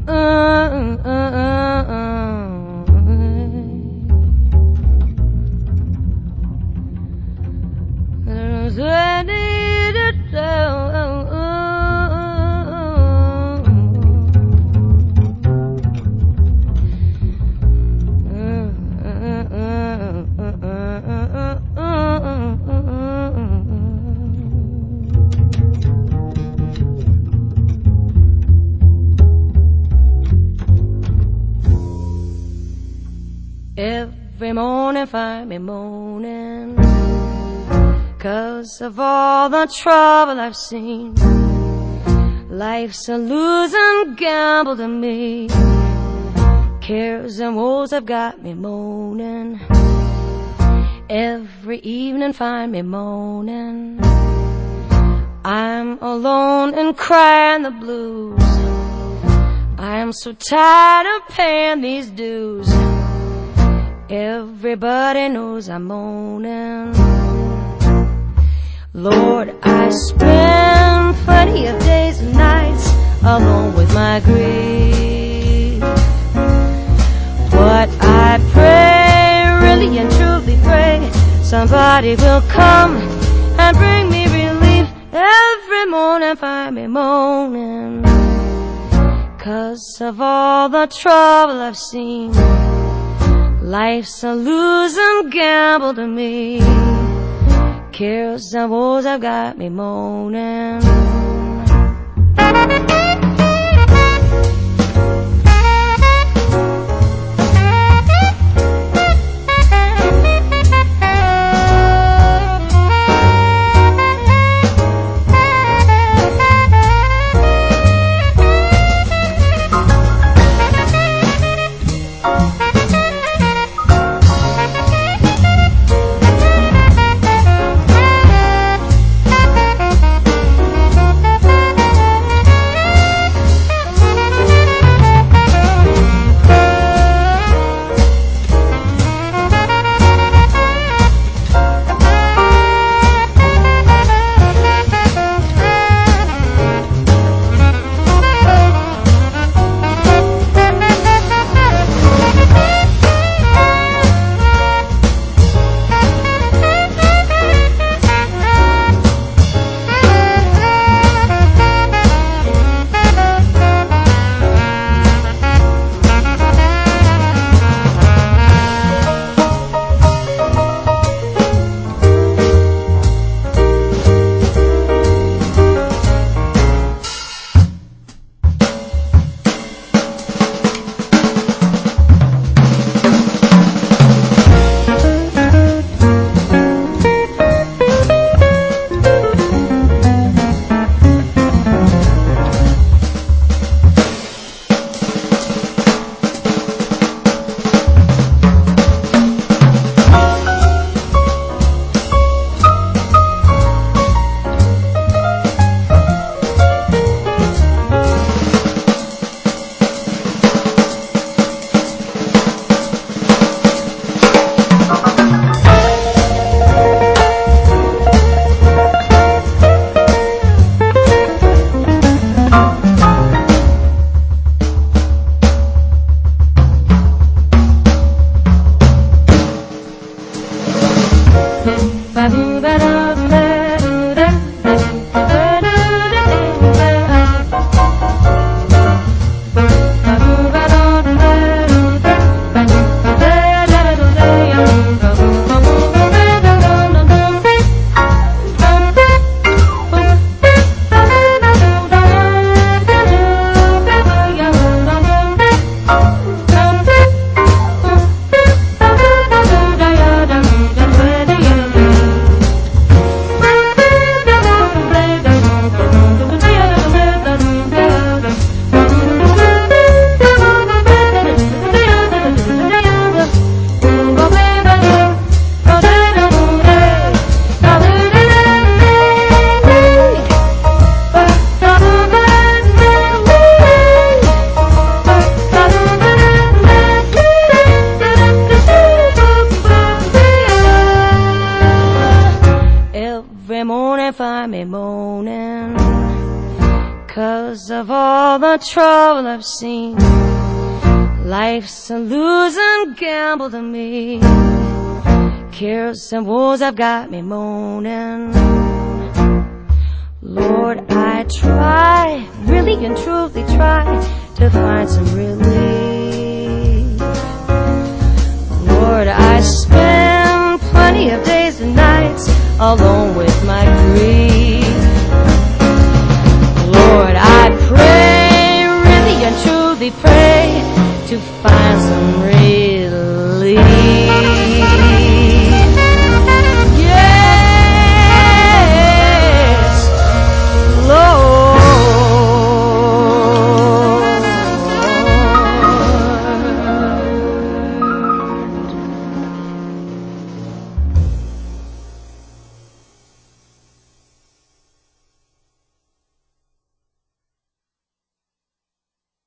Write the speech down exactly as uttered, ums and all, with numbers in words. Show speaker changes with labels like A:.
A: Every morning find me moaning 'cause of all the trouble I've seen. Life's a losing gamble to me. Cares and woes have got me moaning. Every evening find me moaning. I'm alone and crying the blues. I'm so tired of paying these dues. Everybody knows I'm moaning. Lord, I spend plenty of days and nights alone with my grief. But I pray, really and truly pray, somebody will come and bring me relief. Every morning find me moaning 'cause of all the trouble I've seen. Life's a losing gamble to me. Cares and woes have got me moaning. 'cause of all the trouble I've seen. Life's a losing gamble to me. Cares and woes have got me moaning. Lord, I try, really and truly try to find some relief. Lord, I spend plenty of days and nights alone with my grief. Lord, I pray, really and truly pray to find some relief.